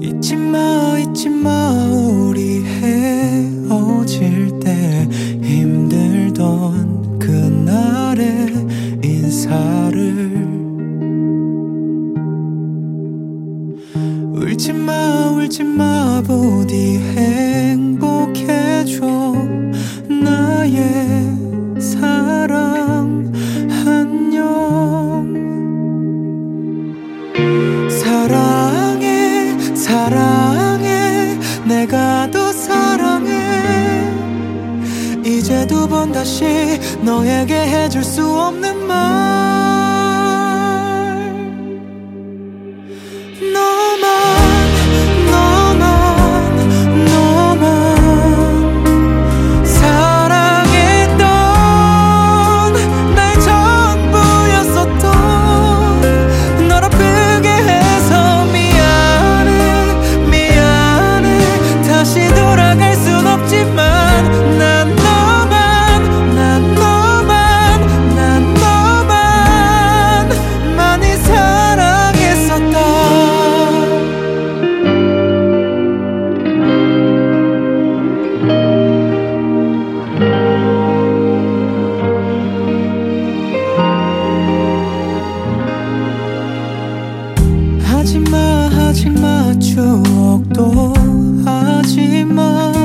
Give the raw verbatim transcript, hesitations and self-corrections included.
잊지마 잊지마 우리 헤어질 때 힘들던 그날의 인사를. 울지마 울지마 부디 행복해져 나의 사랑. 안녕. 사랑해 사랑해 내가 더 사랑해. 이제 두 번 다시 너에게 해줄 수 없는 말. 너만 너만 너만 사랑했던 날 전부였었던 널 아프게 해서 미안해 미안해. 다시 돌아갈 순 없지만 난 너만 난 너만 난 너만 많이 사랑했었다. 하지마 하지마 추억도 하지마.